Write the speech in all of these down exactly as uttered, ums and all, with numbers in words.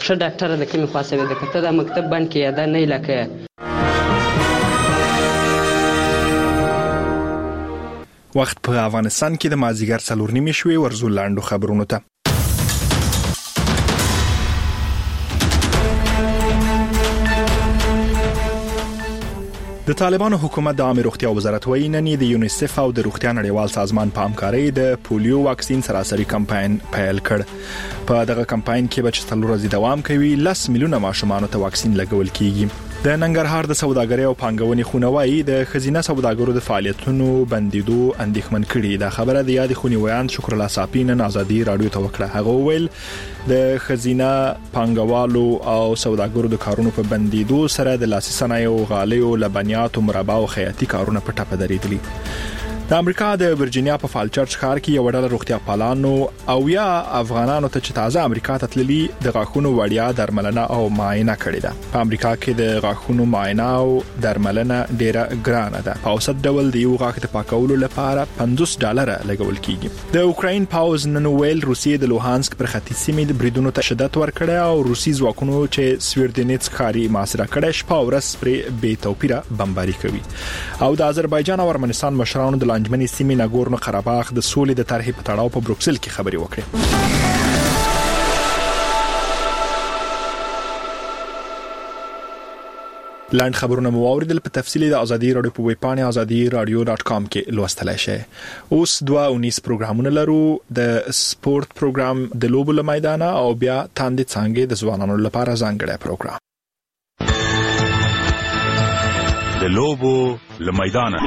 ښه ډاکټره د کومې خوا سوې ده که ته دا مکتب بند کې یا دا نه علاقه. وخت په افغانستان کې د مازیګر څلور نیمې شوې ورزو لاندو خبرونو ته. د طالبانو حکومت د عامه روغتیا وزارت وایي نن د یونیسف او د روغتیا نړیوال سازمان په همکارۍ د پولیو واکسین سراسري کمپاین پیل کړ. په دغه کمپاین کې به څلور ورځې دوام کوي. لس میلیونه ماشومان ته واکسین لګول کیږي. د ننګرهار د سوداګرۍ او پانګونې خونه وایي د خزینه سوداګرو د فعالیتونو بندیدو اندېښمن کړي. دا خبره د یاد خونی ویان شکر الله صافی نن ازادي رادیو ته وکړه. هغه ویل د خزینه پانګوالو او سوداګرو د کارونو په بندیدو سره د لاسي صنایعو، غالیو، لبنیاتو، مربا او خیاطي کارونه په ټاپه درېدلي. د امریکا د ورجینیا په فالچرچ ښار کې یو ډله روغتیا پالانو او یا افغانانو ته چې تازه امریکا ته تللي د غاښونو وړیا درملنه او معاینه کړې ده. په امریکا کې د غاښونو معاینه او درملنه ډیره ګرانه ده. په اوسط ډول د یو غاښ د پاکولو لپاره پنځوس ډالره لګول کیږي. د اوکراین پاوز نن ویل روسیې د لوهانسک پر ختیځ سیمې د بریدونو ته شدت ورکړی او روسي ځواکونو چې سویردینټس ښاري محاصره کړی شپه او ورځ پرې بې توپیره بمباري کوي. او د آذربایجان او ارمنستان مشرانو د لانجمنې سیمې ناګورنو قرهباغ د سولې د طرحې په تړاو په بروکسل کې خبرې وکړې. لاند خبرونه مو اوریدل. په تفصیل د ازادي رادیو په ویب پاڼه ازادي رادیو ډاټ کام کې لوستلای شئ. اوس دوه اونیس پروګرامونه لرو. د سپورت پروګرام د لوبو له میدانه او بیا تاندې څنګه د ځوانانو لپاره ځانګړی پروګرام د لوبو له میدانه.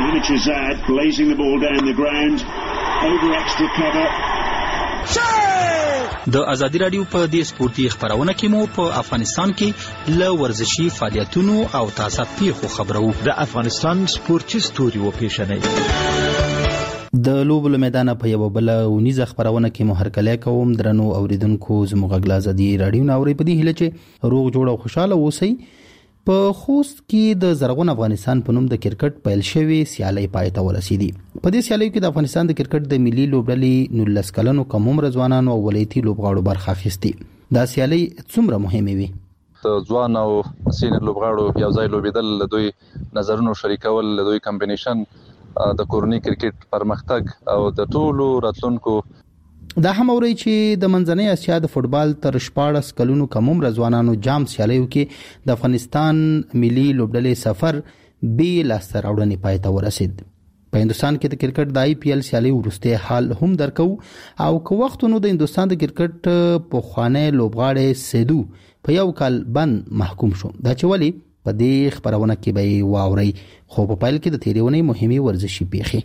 د ازادي رادیو په دې سپورتي خبرونه کې مو په افغانستان کې له ورزشي فعالیتونو او تازه پیښو خبرو. د افغانستان سپورتي ستوري و پیښنې د لوبو له میدانه په یو بل ونیزه خبرونه کې مو هرکلی کوم. درنو اوریدونکو زموږ غږ ازادي رادیو ناوري په دې هیله چې روغ جوړ او خوشاله اوسئ. په خوست کې د زرغون افغانستان په نوم د کرکټ پیل شوی سیالي پای ته ورسېدي. په دې سیالیو کې د افغانستان د کرکټ د ملي لوبډلې نولس کلنو کم عمر ځوانانو او ولایتي لوبغاړو برخه اخیستي. دا سیالي څومره مهمه وي؟ ځوان او سینیر لوبغاړو یو ځای لوبیدل، دوی نظرونو شریکول، دوی کمبینیشن د کورنۍ کرکټ پرمختګ او د ټولو راتلونکو. دا هم اوري چې د منځنۍ اسیا د فوتبال تر شپاړس کلونو کم عمر ځوانانو جام سیالیو کې د افغانستان ملي لوبډلې سفر به لاسته راوړنې پای ته ورسید. په هندستان کې د کرکټ د آی پی ایل سیالي ورسته حال هم درکو او کو وختونو د هندستان د کرکټ په خوانه لوبغاړي سیدو په یو کال بند محکوم شو. دا چې ولی په دې خبرونه کې به واوري خو په پایل کې د تیریونې مهمه ورزشي پیښې.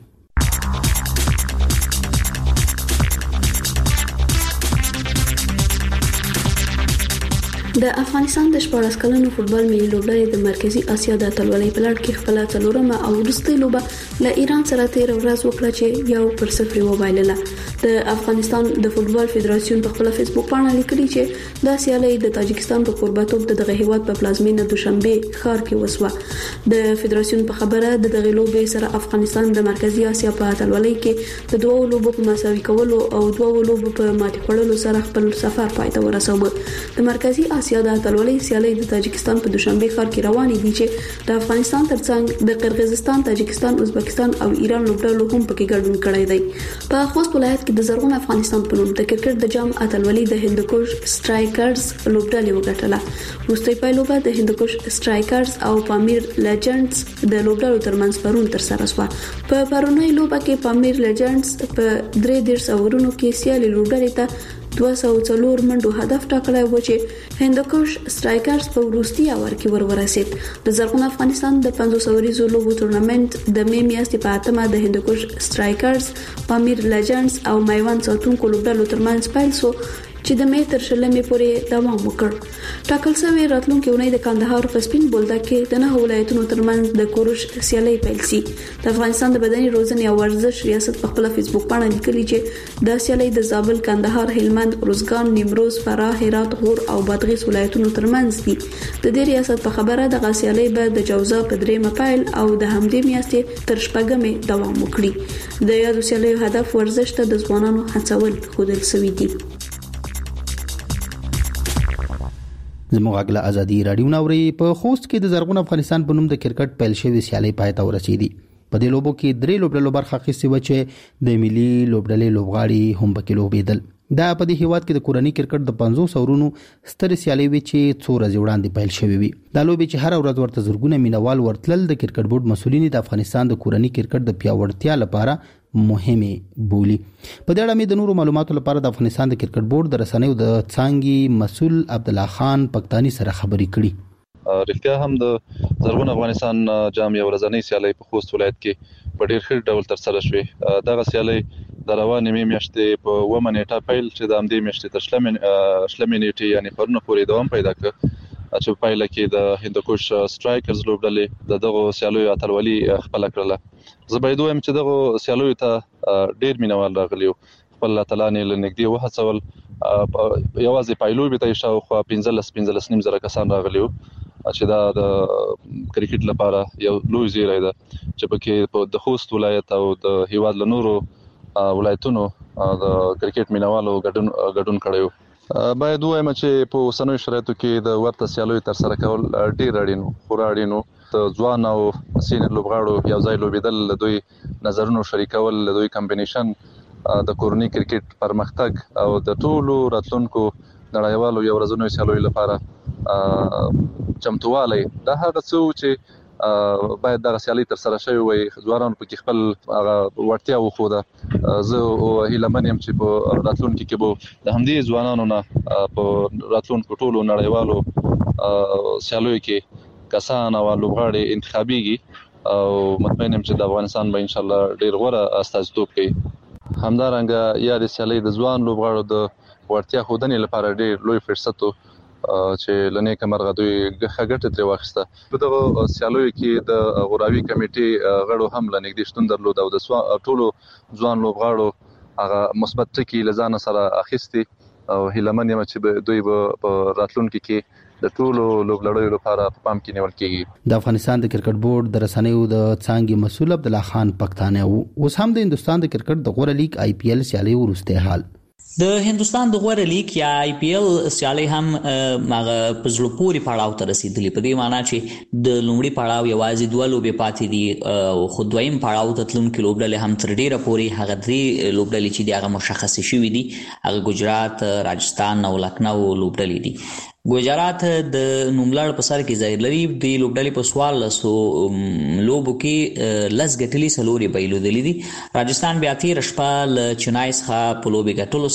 د افغانستان د شپاړس کلنو فوتبال ملي لوبډلې د مرکزی اسیا د اتلولۍ په لړ کې خپل څلورمه او وروستۍ لوبه له ایران سره تیر ورځ وکړه چې یو پر صفر وبایلله. د افغانستان د فوتبال فدراسیون په خپل فیسبوک باندې لیکلي چې دا سیالي د تاجکستان په قربتوب د دغه هیواد په پلازمینه دوشنبه ښار کې وسوه. د فدراسیون په خبره د دغه لوبې سره افغانستان د مرکزی اسیا په اتلولۍ کې د دوه لوبو په مساوي کولو او دوه لوبو په ماتې خوړلو سره خپل سفر پای ته ورساوه. د مرکزی اسیا د اتلولۍ سیالي د تاجکستان په دوشنبه ښار کې روانې دي چې د افغانستان ترڅنګ د قرغیزستان، تاجکستان، ازبکستان او ایران لوبډلو هم پکې ګډون کړی دی. په خوست ولایت کې د زرغون افغانستان په نوم د کرکټ د جام اتلولۍ د هندوکش سټرایکرز لوبډلې وګټله. وروستۍ پایلوبه د هندوکش سټرایکرز او پامیر لیجنډز د لوبډلو ترمنځ پرون تر سره شوه. په پرونۍ لوبه کې پامیر لیجنډز په درې دېرش اورونو کې سیالي لوبډلې ته دوه سوه څلور منډو هدف ټاکلی و چې هندوکش سټرایکرز په وروستي اور کې ور ورسید. د زرغون افغانستان د پنځوس اوریزو لوبو تورنمنت د می میاشتې په اتمه د هندوکش سټرایکرز، پامیر لیجنډز او میوند ساتونکو لوبډلو ترمنځ پیل شو چې د می تر شلمې پورې دوام وکړ. ټاکل شوی راتلونکي اونۍ د کندهار په سپین بولدک کې د نهه ولایتونو ترمنځ د کوروش سیالي پیل شي. د افغانستان د بدني روزنې او ورزش ریاست په خپل فیسبوک باندې لیکلي چې د سیالي د زابل، کندهار، هلمند، روزګان، نیمروز، فراه، هرات، غور او بادغیس ولایتونو ترمنځ دي. د دې ریاست په خبره د غسیالي به د جوزا په درېمه پیل او د همدې میاشتې تر شپږمې دوام وکړي. د یادو سیالیو هدف ورزش ته د ځوانانو هڅول ښودل شوي دي. زموږ غږ له ازادي رادیو نوري په خوست کې د زرغون افغانستان په نوم د کرکټ پیل شوی سیالي پای ته ورسېدي. په دې لوبو کې درې لوبډلو برخه اخیستې و چې د ملي لوبډلې لوبغاړي هم پکې لوبېدل. دا په دې هیواد کې د کورنۍ کرکټ د پنځوس اورونو سترې سیالي وي چې څو ورځې وړاندې پیل شوې وي. دا لوبې چې هر ورځ ورته زرګونه مینوال ورتلل د کرکټ بورډ مسولین د افغانستان د کورنۍ کرکټ د پیاوړتیا لپاره مهمه بولی. په دې اړه مې د نورو معلوماتو لپاره د افغانستان د کرکټ بورډ د رسنیو د څانګې مسول عبدالله خان پښتاني سره خبرې کړي. رښتیا هم د زرغون افغانستان جام یو ورځنۍ سیالي په خوست ولایت کې په ډېر ښه ډول تر سره شوې. دغه سیالي د روانې مې میاشتې په اوومه نیټه پیل چې د همدې میاشتې تر شلمې شلمې نیټې یعنې پرونه پورې دوام پیدا کړ چې پایله کې د هندوکش سټرایکرز لوبډلې د دغه سیالیو اتلولي خپل کړله. زه باید وایم چې دغه سیالیو ته ډېر مینوال راغلي وو. خپل الله تعالی نه لنګدي وهڅول. یوازې پایلوبې ته شاوخوا پنځلس پنځلس نیم زره کسان راغلي وو چې دا د کرکټ لپاره یو لوی زیری ده چې پکې د خوست ولایت او د هیواد له نورو ولایتونو د کرکټ مینوالو ګډون ګډون کړی و. باید وایم چې په اوسنیو شرایطو کې د ورته سیالیو تر سره کول ډیر اړین و. خورا اړین و. د ځوان او سینیر لوبغاړو یو ځای لوبېدل، دوی نظرونو شریکول، دوی کمبینیشن د کورنۍ کرکټ پرمختګ او د ټولو راتلونکو نړیوالو یو ورځنیو سیالیو لپاره چمتوالی دا هغه څه چې باید دغه سیالي تر سره شوی وي. ځوانانو پکې خپل هغه وړتیا وښوده. زه هیلهمن یم چې په راتلونکي کې به د همدې ځوانانو نه په راتلونکو ټولو نړیوالو سیالیو کې کسان او لوبغاړي انتخابيږي او مطمئن یم چې د افغانستان به ان شاء الله ډیر غوړه استازیتوب کوي. همدارنګه یا د سیالي د ځوان لوبغاړو د وړتیا ښودنې لپاره ډیر لوی فرصت چې لنې کمرغه دوی غټه تر واخسته. په دغه سیالیو کې د غوراوي کمیټې غړو هم لنګدي شتون درلود او د ټولو ځوان لوبغاړو هغه مثبت ټکي لزان سره اخیستي او هیلمن یم چې دوی په راتلونکي کې د ټولو لوبلړیو لپاره په پام کې نیول کیږي. د افغانستان د کرکټ بورډ د رسنیو د څانګې مسول عبدالله خان پښتانه اوس هم د هندستان د کرکټ د غوړه لیګ آی پی ایل سیالي ورسته حال. د هندستان د غوړه لیګ یا آی پی ایل سیالي هم ماغه پزړو پوری پړاو ته رسیدلی. په دې معنی چې د لومړي پړاو یوازې دوه لوبې پاتې دي او خو دویم پړاو ته تلونکي لوبډلې هم تر ډیره پوري هغه درې لوبډلې چې دغه مشخص شوې دي هغه ګجرات، راجستان او لکنو لوبډلې دي. ګجرات د نوملړ په سر کې ځای لري. د لوبډلې په سوال لسو لوبو کې لس ګټلي سلوري بایلودلې دي. راجستان بیا تیر شپه ل چنای څخه په لوبې ګټلو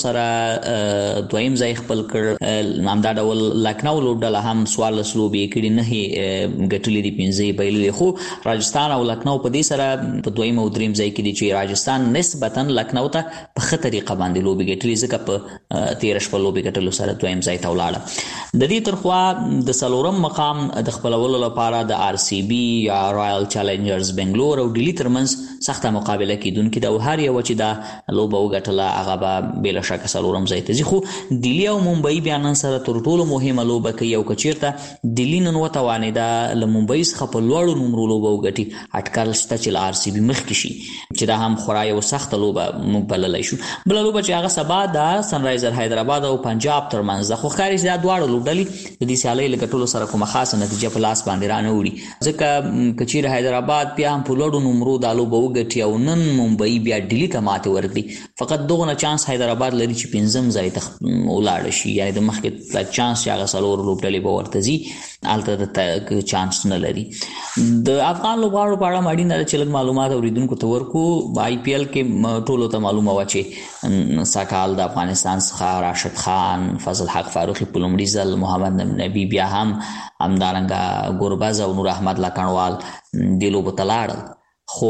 سره دویم ځای خپل کړ. همدا ډول لکنو لوبډله هم سوال لس لوبې کړي نه ګټلې دي پنځه بایلودلې. خو راجستان او لکنو په دې سره په دویم او دریم ځای کې دي چې راجستان نسبتا لکنو ته په ښه طریقه باندې لوبې ګټلې ځکه په تیر شپه لوبې ګټلو سره دویم ځای ته ولاړه. د دې ترخوا د سلورم مقام د خپلولو لپاره د آر سی بي یا رایل چیلنجرز بنگلور او ډیلی ترمنځ سخته مقابله کیدونکې د هر یو چې دا لوبه وګټله هغه به بلا شک سلورم ځای ته ځي. خو ډیلی او ممبئی بیا نن سره تر ټولو مهمه لوبه کوي او کچیرته ډیلی نن وتوانېده له ممبئی څخه په لوړو نمرو لوبه وګټي اټکل شته چې آر سی بي مخکې شي چې دا هم خورا یو سخته لوبه موږ بللی شو. بله لوبه چې هغه سبا د سنرایزر حیدرآباد او پنجاب ترمنځ ده. خو ښکاري چې دا دواړه لوبډلې د دې سیالۍ له ګټلو سره کومه خاصه نتیجه په لاس باندې رانه وړي ځکه کچیر حیدرآباد بیا هم په لوړو نمرو دا لوبه وګټي او نن ممبئی بیا ډیلی ته ماتې ورکړي. فقط دغه چانس حیدرآباد لري چې پنځم ځای ته ولاړ شي یعنی د مخکې لا چانس چې هغه څلور لوبډلې به ورته ځي هلته د چانس نه لري. د افغان لوبغاړو په اړه اړینه ده چې لږ معلومات اوریدونکو ته ورکړو. په آی پی ایل کې ټولو ته معلومه وه چې ساکال د افغانستان څخه راشد خان، فضل حق فاروقي په لومړي ځل، محمد نبی بیا هم همدارنګه ګوربز او نور احمد لکنوال دې لوبو ته لاړل. خو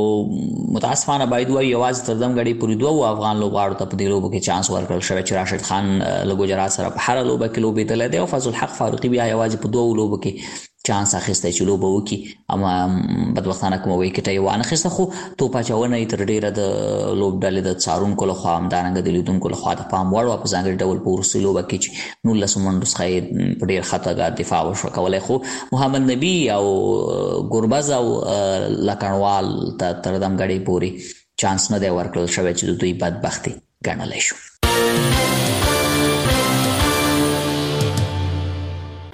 متاسفانه باید وایو یوازې تر دم غړي پورې دوه افغان لوبغاړو ته په دې لوبو کې چانس ورکړل شوی چې راشد خان له ګجرات سره په هره لوبه کې لوبېدلی دی او فضل حق فاروقي بیا یوازې په دوه لوبو کې چانس اخیستی چې لوبه وکړي اما بدبختانه کومه ویکټه یې وانخیسته. خو توپ اچونه یې تر ډېره د لوبډلې د څارونکو لخوا همدارنګه د لیدونکو لخوا د پام وړ وه په ځانګړي ډول په وروستۍ لوبه کې چې نولسو منډو څخه یې په ډېر ښه توګه دفاع وشوه کولی. خو محمد نبي او ګوربز او لکنوال ته تر دمګړۍ پورې چانس نه دی ورکړل شوی چې د دوی بدبختي ګڼلی شو.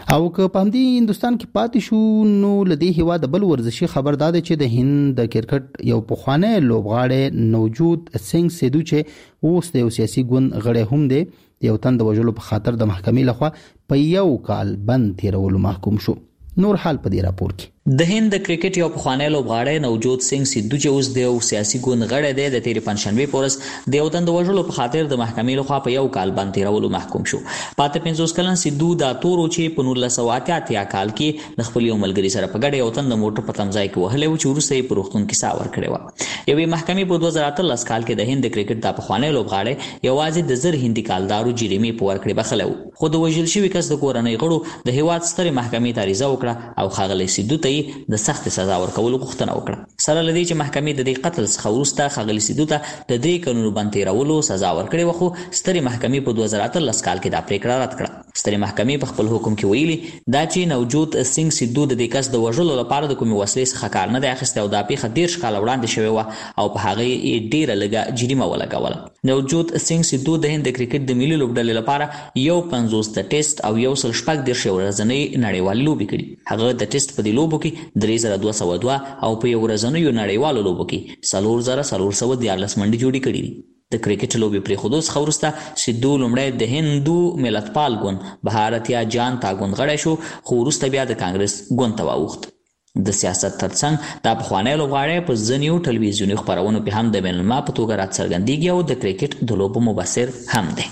او که په همدې هندستان کې پاتې شو نو لدی هوا د بل ورزشي خبر داده چې د هند د کرکټ یو پخوانی لوبغاړی نوجود سنگ سیدو چې اوس د یو سیاسي ګوند غړی هم دی یو تن د وژلو په خاطر د محکمې لخوا په یو کال بند تیرولو محکوم شو. نور حال په دې راپور کې د هند د کرکټ یو پخوانی لوبغاړی نوجود سنگ سیدو چې اوس د یو سیاسي ګوند غړی دی د تیرې پنځشنبې په ورځ د یو تن د وژلو په خاطر د محکمې لخوا په یو کال بند تیرولو محکوم شو. پاته پنځوس کلن سیدو دا تورو چې په نولس سوه اته اتیا کال کې د خپل یو ملګري سره په ګډه یو تن د موټر په تمځای کې وهلی و چې وروسته یې په روغتون کې ساه ورکړې وه. یوې محکمې په دوه زره اتلس کال کې د هند د کرکټ دا پخوانی لوبغاړی یوازې د زر هندي کالدارو جریمې په ورکړې بخلی و، خو د وژل شوي کس د کورنۍ غړو د هیواد سترې محکمې ته عریضه وکړه او ښاغلی سیدو ته یې د سخت سزا ورکولو غوښتنه وکړه. سره له دې چې محکمې د دې قتل څخه وروسته ښاغلي سیدو ته د درې کلونو بند تېرولو سزا ورکړې وه، خو سترې محکمې په دوه زره اتلس کال کې دا پرېکړه رد کړه. سترې محکمې په خپل حکم کې ویلي دا چې نوجود سنگ سیدو د دې کس د وژلو لپاره د کومې وسلې څخه کار نه دی اخیستی او دا پیښه دېرش کاله وړاندې شوې وه او په هغې یې ډېره لږه جریمه ولګوله. نوجود سنگ سیدو د هند د کرکټ د ملي لوبډلې لپاره یو پنځوس د ټیسټ او یو سل شپږ دېرش ورځنۍ نړیوالې لوبې کړي. هغه د ټیسټ په دې لوبو کې درې زره دوه سوه دوه او په یو ورځنیو نړیوالو لوبو کې څلور زره څلور سوه دیارلس منډې جوړې کړي دي. د کرکټ لوبې پرېښودو څخه وروسته سیدو لومړی د هندو ملتپال ګوند بهارتیا جانتا ګوند غړی شو، خو وروسته بیا د کانګرس ګوند ته واوښت. د سیاست ترڅنګ دا پخوانی لوبغاړی په ځینو ټلویزیوني خپرونو کې هم د بین الملل په توګه راڅرګندېږي او د کرکټ د لوبو مبصر هم دی.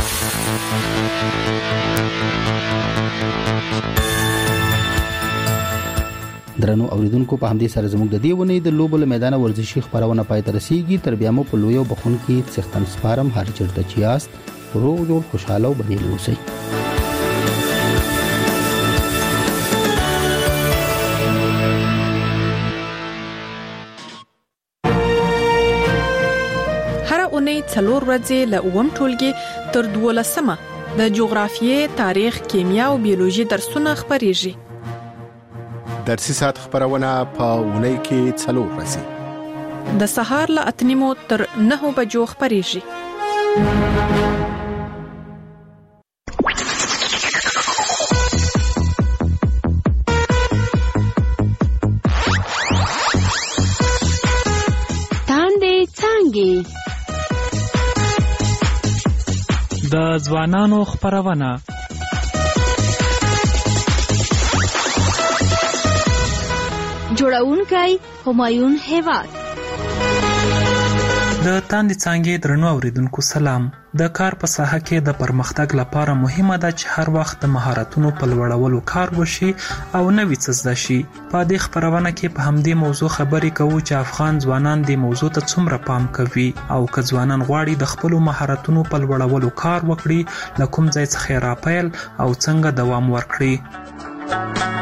درنو اوریدونکو په همدې سره زموږ د دې ونې د لوبو له میدانه ورزشي خبرونه پای ته رسیږي. تر بیا مو په لویو بخون کې څښتن سپارم هر چیرته چې یاست روغ جوړ خوشاله او بریالي اوسئ. هر اونۍ څلور ورځې له اووم ټولګي تر دولسمه د جغرافیې، تاریخ، کیمیا او بیولوژي درسونه خپریږي. درسي ساعت خبرونه په اونۍ کې څلور ورځې د سهار له اته نیمو تر نهو بجو خپریږي. تاندې څانګې د ځوانانو خبرونه جوړونکی همایون هیواد. د تاندې څانګې درنو اوریدونکو سلام. د کار په ساحه کې د پرمختګ لپاره مهمه ده چې هر وخت د مهارتونو په لوړولو کار وشي او نوي څه زده شي. په دې خبرونه کې په همدې موضوع خبرې کوو چې افغان ځوانان دې موضوع ته څومره پام کوي او که ځوانان غواړي د خپلو مهارتونو په لوړولو کار وکړي له کوم ځای څخه یې راپیل او څنګه دوام ورکړي.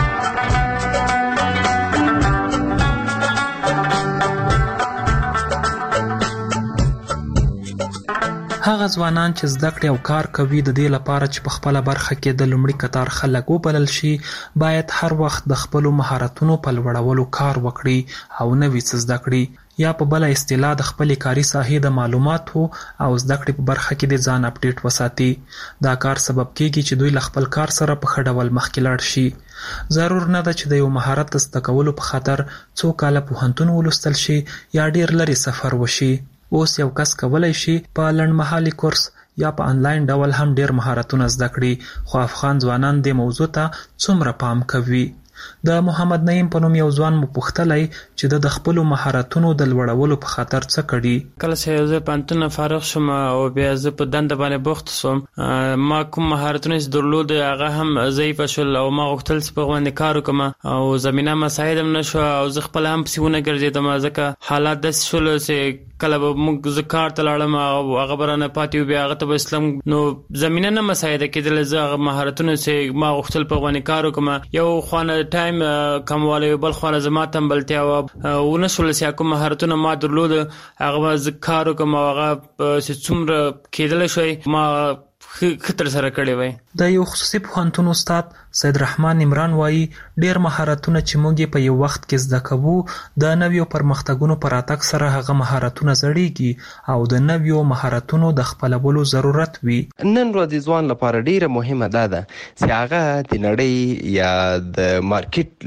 هغه ځوانان چې زده کړې او کار کوي د دې لپاره چې په خپله برخه کې د لومړي کتار خلک وبلل شي باید هر وخت د خپلو مهارتونو په لوړولو کار وکړي او نوي څه زده کړي، یا په بله اصطلاح د خپلې کاري ساحې د معلوماتو او زده کړې په برخه کې د ځان اپډیټ وساتي. دا کار سبب کېږي چې دوی له خپل کار سره په ښه ډول مخکې لاړ شي. ضرور نه ده چې د یو مهارت د زده کولو په خاطر څو کاله پوهنتون ولوستل شي یا ډیر لرې سفر وشي. اوس یو کس کولی شي په لنډمهالي کورس یا په انلاین ډول هم ډیر مهارتونه زده کړي، خو افغان ځوانان دې موضوع ته څومره پام کوي؟ د محمد نعیم په نوم یو ځوان مو پوښتلی چې د خپلو مهارتونو د لوړولو په خاطر څه کړي. کله چې زه پوهنتون فارغ شوم او بیا زه په دنده باندې بوخت شوم، ما کوم مهارتونه چې درلود هغه هم ضعیفه شول او ما غوښتل چې په هغو باندې کار وکړم او زمینه مساعد هم نه شوه او زه خپله هم پسې ونه ګرځېدم ځکه حالات داسې شول چې کله به موږ زه کار ته لاړم او هغه به رانه پاتې و، بیا هغه ته به اسلم نو زمینه نه مساعده کېدله. زه هغه مهارتونه چې ما غوښتل په هغو باندې کار وکړم، یو خوا ټایم کموالی و، بل خوا زما تنبلتیا وه، ونه شول چې کوم مهارتونه ما درلود هغه به زه کار وکړم او هغه چې څومره کېدلی شوی ما خطر سره کړی وای. د یو خصوصي پوهنتون استاد سید رحمان عمران وایي ډیر مهارتونه چې موږ په یو وخت کې زده کوو د نویو پرمختګونو پر راتګ سره هغه مهارتونه زړیږي او د نویو مهارتونو د خپلولو ضرورت وي. نن ورځ ځوان لپاره ډیره مهمه ده ده چې هغه د نړۍ یا د مارکیټ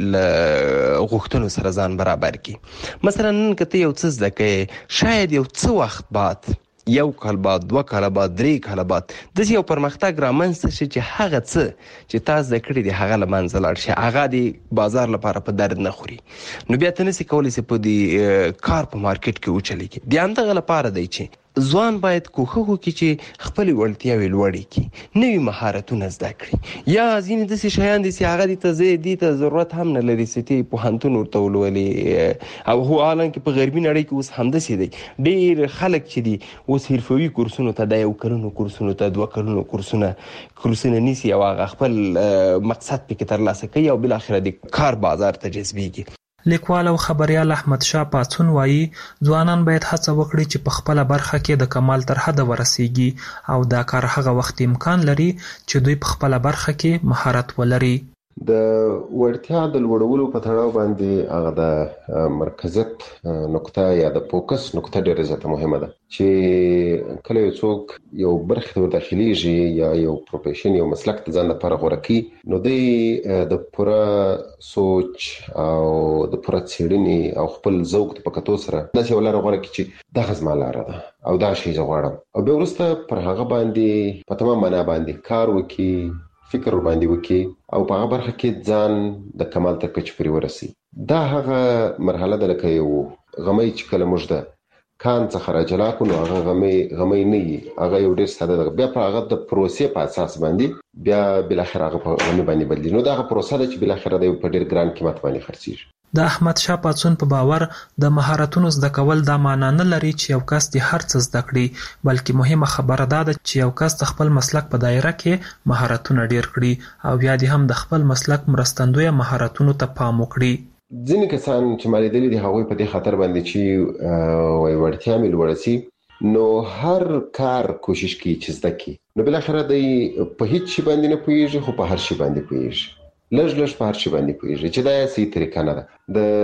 غوښتنو سره ځان برابر کړي. مثلا نن که ته یو څه زده کوې شاید یو څه وخت بعد یو کال بعد دوه کاله بعد درې کاله بعد داسې یو پرمختګ رامنځته شي چې هغه څه چې تا زده کړي دي هغه له منځه لاړ شي، هغه د بازار لپاره په درد نه خوري. نو بیا ته نسې کولی چې په دې کار په مارکیټ کې وچلېږي. د همدغه لپاره دی چې ځوان باید کوښښ وکړي چې خپلې وړتیاوې لوړې کړي، نوي مهارتونه زده کړي. یا ځینې داسې شیان دي چې هغه دې ته زه دې ته ضرورت هم نه لري چې ته پوهنتون ورته ولولې، او هو حالانکه په غربي نړۍ کې اوس همداسې دی. ډېر خلک چې دي اوس حرفوي کورسونو ته د یو کلونو کورسونو ته دوه کلونو کورسونه کورسونه نیسي او هغه خپل مقصد پکې ترلاسه کوي او بالاخره د کار بازار ته جذبېږي. لیکوال او خبریال احمد شاه پاڅون وایي ځوانان باید هڅه وکړي چې په خپله برخه کې د کمال تر حده ورسیږي او دا کار هغه وخت امکان لري چې دوی په خپله برخه کې مهارت ولري. د وړتیا د لوړولو په تړاو باندې هغه د مرکزیت نقطه یا د فوکس نقطه ډېره زیاته مهمه ده چې کله یو څوک یو برخه ته وداخلېږي یا یو پروفیشن یو مسلک ته ځان لپاره غوره کړي نو دی د پوره سوچ او د پوره څېړنې او خپل ذوق ته په کتو سره داسې یوه لاره غوره کړي چې دغه زما لاره ده او دا شی زه غواړم او بیا وروسته پر هغه باندې په تمام معنا باندې کار وکړي، فکر باندې وکړي او په هغه برخه کې ځان د کمال تر کچې پورې ورسي. دا هغه مرحله ده لکه یو غمی چې کله موږ د کان څخه راجلا کړو نو هغه غمی غمی نه وي، هغه یو ډېر ساده ده. بیا په هغه د پروسې په اساس باندې بیا بالاخره هغه په غمی باندې بدلېږي. نو دا هغه پروسه ده چې بالاخره د یو په ډېر ګران قیمت باندې خرڅېږي. د احمد شاه پاڅون په باور د مهارتونو زده کول دا معنا نه لري چې یو کس د هر څه زده کړي، بلکې مهمه خبره دا ده چې یو کس د خپل مسلک په دایره کې مهارتونه ډیر کړي او بیا دې هم د خپل مسلک مرستندوی مهارتونو ته پام وکړي. ځینې کسان چې ما لیدلي دي هغوی په دې خاطر باندې چې وایي وړتیا مې لوړه سي نو هر کار کوشش کوي چې زده کړي، نو بالاخره دی په هیڅ شي باندې نه پوهېږي خو په هر شي باندې پوهېږي، لږ لږ په هر شي باندې پوهېږي چې دا یې صحیح طریقه نه ده.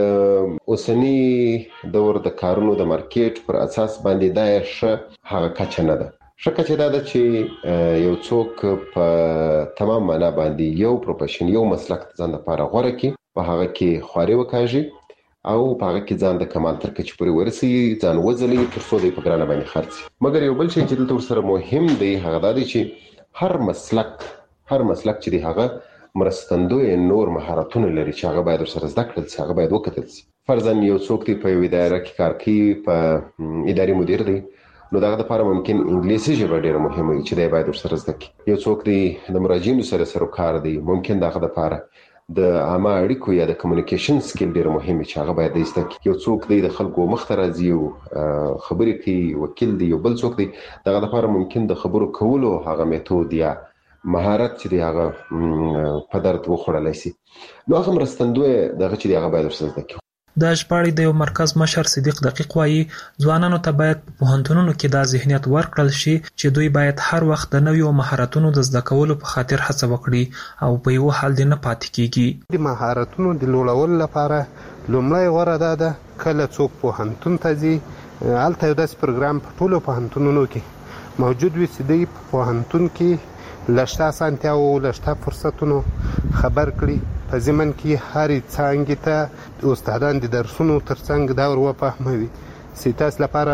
د اوسني دور د کارونو د مارکیټ پر اساس باندې دا یې ښه هغه کچه نه ده. ښه کچه دا ده چې یو څوک په تمام معنا باندې یو پروفیشن یو مسلک ته ځان لپاره غوره کړي، په هغه کې خواري وکاږي او په هغه کې ځان د کمال تر کچې پورې ورسي، ځان وځلوي تر څو دی په ګرانه باندې خرڅ. مګر یو بل شی چې دلته ورسره مهم دی هغه دا دی چې هر مسلک هر مسلک چې دی هغه مرستندوی نور مهارتونه لري چې هغه باید ورسره زده کړل شي، هغه باید وکتل شي. فرضاً یو څوک دی په یو اداره کې کار کوي، په اداري مدیر دی، نو دغه لپاره ممکن انګلیسي ژبه ډېره مهمه وي چې دی باید ورسره زده کړي. یو څوک دی د مراجعینو سره سروکار دی، ممکن دغه لپاره د عامه اړیکو یا د کمیونیکیشن سکیل ډېر مهم چې هغه باید زده کړي. یو څوک دی د خلکو مخ ته راځي او خبرې کوي، وکیل دی. یو بل څوک دی دغه لپاره ممکن د خبرو کولو هغه میتود یا مهارت چې دی هغه په درد وخوړلی شي، نو هغه مرستندوی دغه چې دی هغه باید ورسره زده کړي. د ژباړې د یو مرکز مشر صدیق دقیق وایي ځوانانو ته باید په پوهنتونونو کې دا ذهنیت ورکړل شي چې دوی باید هر وخت د نویو مهارتونو د زده کولو په خاطر هڅه وکړي او په یو حال دې نه پاتې کیږي. د مهارتونو د لوړولو لپاره لومړی غوره دا ده کله څوک پوهنتون ته ځي هلته یو داسې پروګرام په ټولو پوهنتونونو کې موجود وي چې دوی په پوهنتون کې لشته اسانتیاو لشته فرصتونو خبر کړي، په ضمن کې هرې څانګې ته استادان د درسونو ترڅنګ دا ور وفهموي چې تاسو لپاره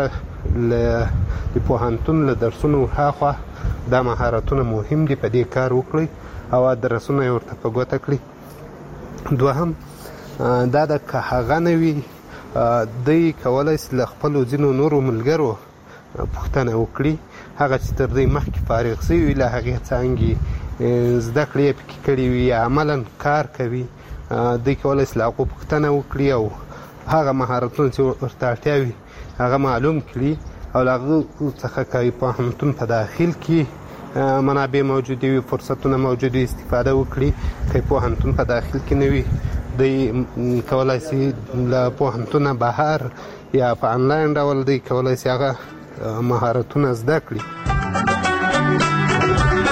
د پوهنتون له درسونو هاخوا دا مهارتونه مهم دي، په دې کار وکړئ او درسونه یې ورته په ګوته کړي. دوهم دا د که هغه نه وي دوی کولی شي له خپلو ځینو نورو ملګرو پوښتنه وکړي، هغه چې تر دوی مخکې فارغ شوي له هغې څانګې زده کړې یې پکې کړي وي یا عملا کار کوي، دوی کولی شي له هغو پوښتنه وکړي او هغه مهارتونه چې ورته اړتیا وي هغه معلوم کړي او له هغو څخه که پوهنتون په داخل کې منابع موجودې وي، فرصتونه موجود وي، استفاده وکړي. که پوهنتون په داخل کې نه وي دوی کولی شي له پوهنتونه بهر یا په انلاین ډول دوی کولی شي هغه مهارتونه زده کړي.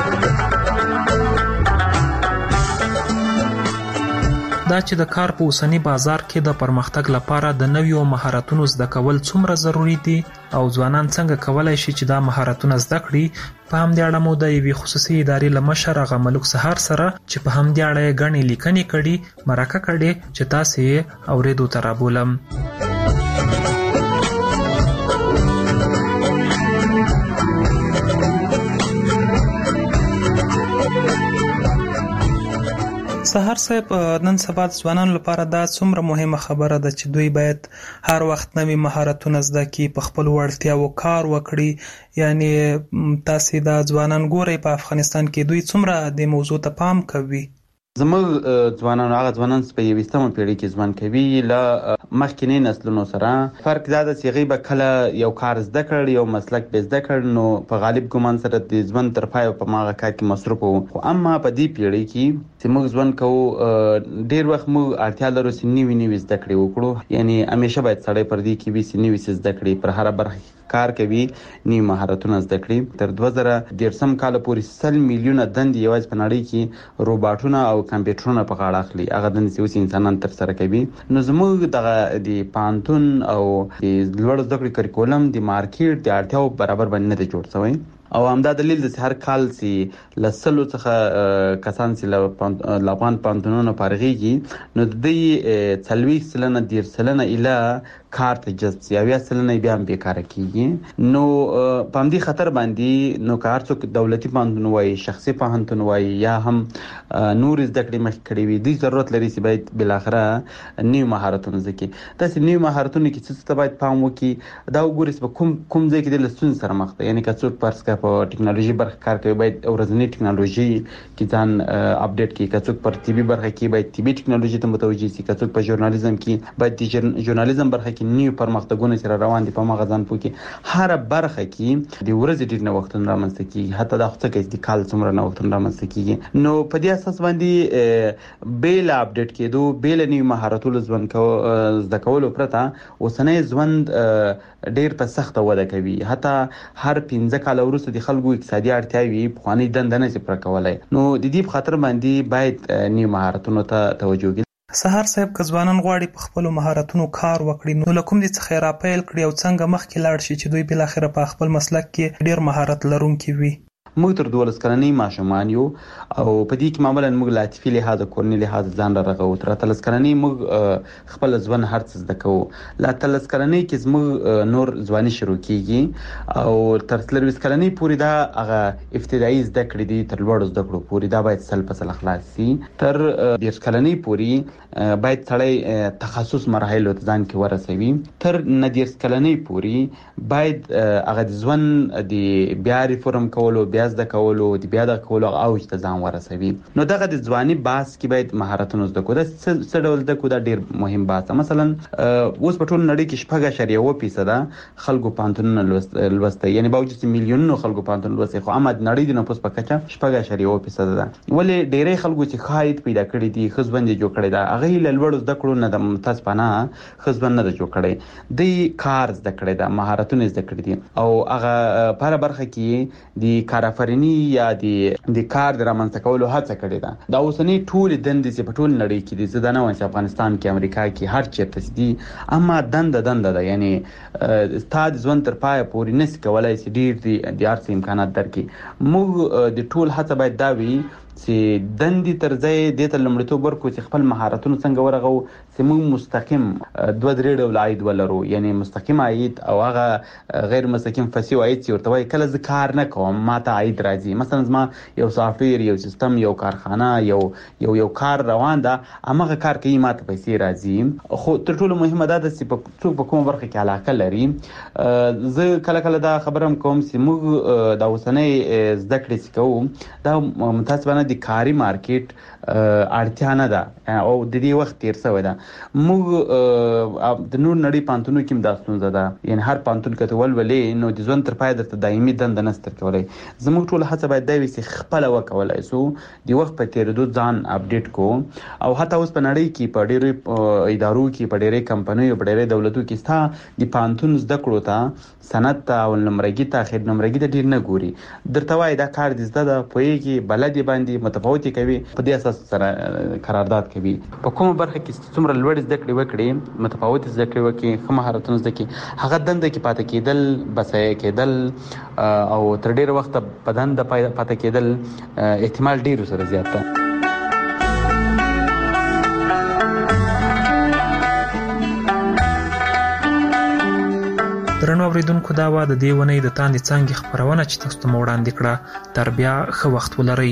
دا چې د کار په اوسنی بازار کې د پرمختګ لپاره د نویو مهارتونو زده کول څومره ضروری دي او ځوانان څنګه کولای شي چې دا مهارتونه زده کړي. په همدې اړه مو د یوې خصوصي ادارې له مشر هغه ملک سهار سره چې په همدې اړه یې ګڼې لیکنې کړي مرکه کړې چې تاسې یې اورېدو ته رابولم. سهار صاحب، نن سبا د ځوانانو لپاره دا څومره مهمه خبره ده چې دوی باید هر وخت نوي مهارتونه زده کړي، په خپل وړتیاو کار وکړي. یعنی تاسې دا ځوانان ګورئ په افغانستان کې دوی څومره د موضوع ته پام کوي؟ زموږ ځوانان هغه ځوانان چې په یویشتمه پیړۍ کې ژوند کوي له مخکینی نسلونو سره فرق دا ده چې هغوی به کله یو کار زده کړ، یو مسلک به زده کړ، نو په غالب ګمان سره د ژوند تر پایه په هماغه کار کې مصروف وو. خو اما په دې پیړۍ کې چې موږ ژوند کوو ډېر وخت موږ اړتیا لرو چې نوي نوي زده کړې وکړو. یعنی همیشه باید سړی پر دې کې وي چې نوي څه زده کړي، پر هره برخه کار کوي، نوي مهارتونه زده کړي. تر دوه زره دېرشم کال پورې سل میلیونه دندې یوازې په نړۍ کې روباټونه او کمپیوټرونه په غاړه اخلي، هغه دندې چې اوس انسانان تر سره کوي. نو زموږ دغه د پوهنتون او د لوړو زده کړې کریکولم د مارکیټ د اړتیاو برابر باندې نه دی جوړ شوی. او همدا دلیل د هر کال چې له سلو څخه کسان چې له افغان پوهنتونونو فارغېږي نو د دوی څلوېښت سلنه دېرش سلنه ایله کار ته جذب شي، اویا سلنه بیا هم بېکاره کېږي. نو په همدې خطر باندې نو که هر څوک دولتي پوهنتون وایي، شخصي پوهنتون وایي، یا هم نور زده کړې مخکې کړې وي، دوی ضرورت لري چې باید بالاخره نوي مهارتونه زده کړي. داسې نوي مهارتونو کې څه ته باید پام وکړي، دا وګوري چې په کوم کوم ځای کې د له ستونزې سره مخ ده. یعنې که څوک فرض کړه په ټکنالوژي برخه کار کوي باید ورځنی ټکنالوژي کې ځان اپډیټ کړي، که څوک پر طبي برخه کې باید طبي ټکنالوژي ته متوجه شي، که څوک په ژورنالیزم کې باید د ژورنالیزم برخه کې نوي پرمختګونه چې روان دي په هغه ځان پوه کړي. هره برخه کې د ورځې ډېر نوښتونه رامنځته کېږي، حتی دا خو څه کوي د کال څومره نوښتونه رامنځته کېږي. نو په دې اساس باندې بې له اپډیټ کېدو، بې له نوي مهارتونو ژوند کو زده کولو پرته اوسنی ژوند ډېر په سخته وده کوي. حتی هر پنځه کاله وروسته د خلکو اقتصادي اړتیاوې پخوانۍ دنده نه شي پوره کولی. نو د دې په خاطر باندې باید نوي مهارتونو ته توجه وکړي. سهار صاحب، که ځوانان غواړي په خپلو مهارتونو کار وکړي نو له کوم ځای څخه یې راپیل کړي او څنګه مخکې لاړ شي چې دوی بالاخره په خپل مسلک کې ډېر مهارت لرونکي وي؟ موږ تر دولس کلنۍ ماشومان یو او په دې کې معمولا موږ له عاطفي لحاظه، کورني لحاظه ځان را رغوو. تر اتلس کلنۍ موږ خپل ژوند هر څه زده کوو. له اتلس کلنۍ کې زموږ نور ځواني شروع کېږي او تر څلرویشت کلنۍ پورې دا هغه ابتدایي زده کړې دي، تر لوړو زده کړو پورې دا باید سل په سل خلاص شي. تر دېرش کلنۍ پورې باید سړی تخصص مراحلو ته ځان کې ورسوي. تر نه دېرش کلنۍ پورې باید هغه د ژوند د بیا ریفورم کولو، بیا زده کولو، د بیا د کولو اوج ته ځان ورسوي. نو دغه د ځواني بحث کې باید مهارتونه زده کړو. دا څه ډول زده کړو؟ دا ډېر مهم بحث ده. مثلا اوس په ټول نړۍ کې شپږ اعشاریه اوه فیصده خلکو پوهنتونونه لوستی، یعنې باوجود چې میلیونونو خلکو پوهنتون لوستی، خو اما د نړۍ د نفوس په کچه شپږ اعشاریه اوه فیصده ده. ولې ډېری خلکو چې ښه عاید پیدا کړي دي، ښه ژوند یې جوړ کړی ده، هغوی له لوړو زده کړو نه د متاسفانه ښه ژوند نه ده جوړ کړی. دوی کار زده کړی ده، مهارتونه زده کړي دي او هغه په هره برخه کې د کارآفریني یا د کار د رامنځته کولو هڅه کړې ده. دا اوسنۍ ټولې دندې چې په ټول نړۍ کې دي، زه دا نه وایم چې افغانستان کې، امریکا کې، هر چېرته دي، اما دنده دنده ده. یعنې ستا د ژوند تر پایه پورې نشي کولی چې ډېر د هر څه امکانات درکړي. موږ د ټول هڅه باید دا وي چې دندې تر ځای دې ته لومړیتوب ورکړو چې خپل مهارتونه څنګه ورغو چې موږ مستقیم دوه درې ډوله عاید ولرو. یعنې مستقیم عاید او هغه غیر مستقیم فصیح عاید چې ورته وایي کله زه کار نه کوم ما ته عاید راځي. مثلا زما یو سافټویر، یو سیستم، یو کارخانه، یو یو یو کار روان ده، هماغه کار کوي، ما ته پیسې راځي. خو تر ټولو مهمه دا ده چې څوک په کومه برخه کې علاقه لري. زه کله کله دا خبره هم کوم چې موږ دا اوسنۍ زده کړې چې کوو دا متاسفانه د کاري مارکیټ اړتیا نه ده او د دې وخت تیر شوی ده. موږ د نور نړۍ پوهنتونونو کې هم دا ستونزه ده. یعنې هر پوهنتون که ته ولولې نو د ژوند تر پایه درته دایمي دنده نشته درکولی. زموږ ټوله هڅه باید دا وي چې خپله وکولی شو د وخت په تېرېدو ځان اپډیټ کړو. او حتی اوس په نړۍ کې په ډېرو ادارو کې، په ډېرې کمپنیو، په ډېرې دولتو کې ستا د پوهنتون زده کړو ته، سند ته او نمرګي ته، اخر نمرګي ته ډېر نه ګوري. درته وایي دا کار دې زده ده، پوهېږي، بلد یې باندې متفاوتي کوي په دې اساس سره قرارداد کوي. په کومه برخه کې څومره لوړ زده کړې وکړي متفاوت زده کړې وکړي خو مهارتونه زده کړي هغه دنده کې پاتې کېدل بسې کېدل او تر ډېر وخت په دنده پاتې کېدل احتمال ډېر سره زیات ده. درنو اوریدونکو دا وا د دې ونې د تاندې څانګې خپرونه چې تاسو ته وړاندې کړه تر بیا ښه وخت ولرئ.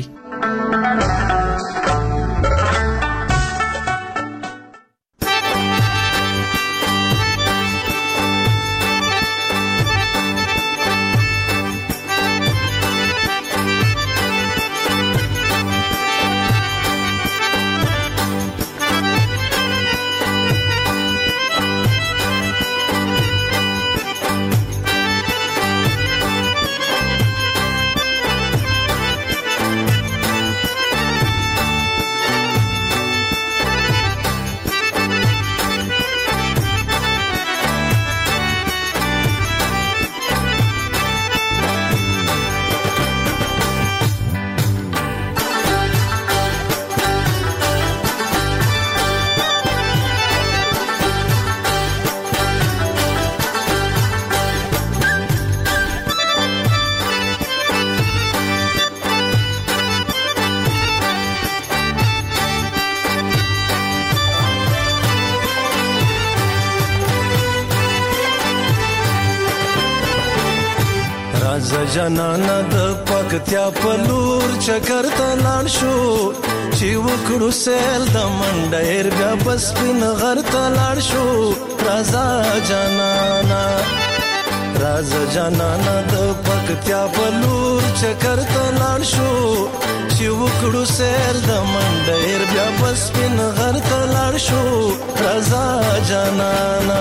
جانانا د پکتیا په لور چکر ته لاړ شو چې وکړو سیل د منډیر بیا بس پین غر ته لاړ شو. رازا جانانا رازا جانانا د پکتیا په لور چکر ته لاړ شو چې وکړو سیل د منډیر بیا بس پین غر ته لاړ شو. رازا جانانا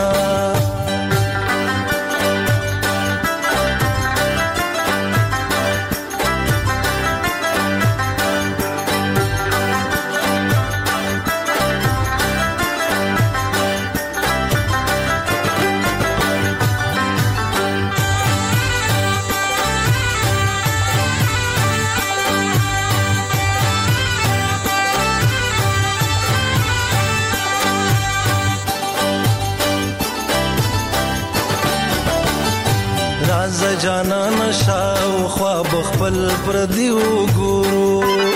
جانا نشاو خواب خپل پر دیو ګورو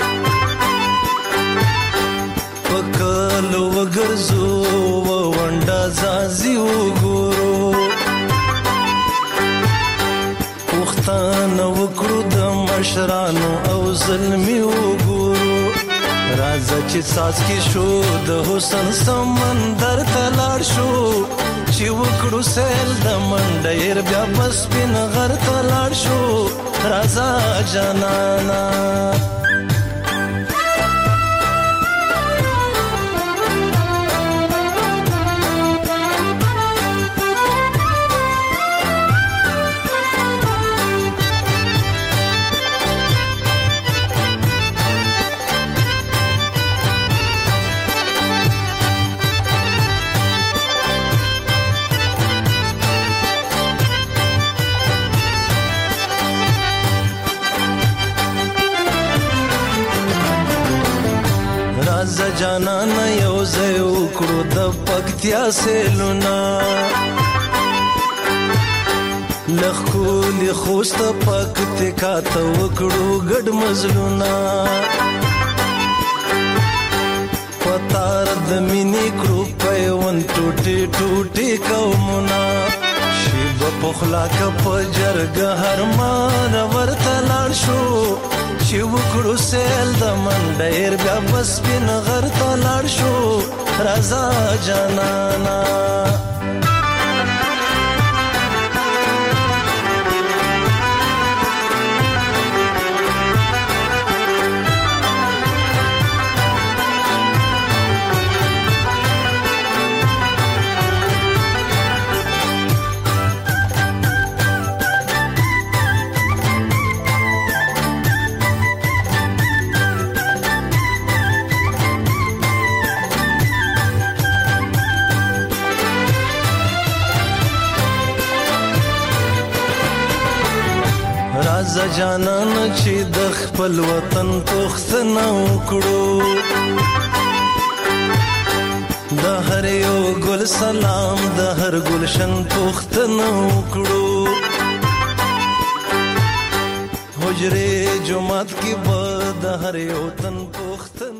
پکلو وګرځو ونډا زازیو ګورو وختانه وکړو د مشرانو او ظلمیو ګورو. راځه چې ساس کې شو د حسن سمندر ته لاړ شو چې وکړو سیل د منډیر بیا بس پین غر ته لاړ شو. رازا جانانا جانانا یو ځای وکړو د پکتیا سیلونه لخولی خوست پکتیا ته وکړو ګډ مزلونه پتار د مینې کړو پیوند ټوټي ټوټي قومونه شیب پخلا کپ جرګه هر مان ورته لاړ شو چې وکړو سیل د منډیر بیا بس پین غر ته لاړ شو. رازا جانانا جانان چې د خپل وطن پوښتنه وکړو د هر یو ګل سلام د هر ګلشن پوښتنه وکړو حجره جمعات کې به د هر یو تن پوښتنه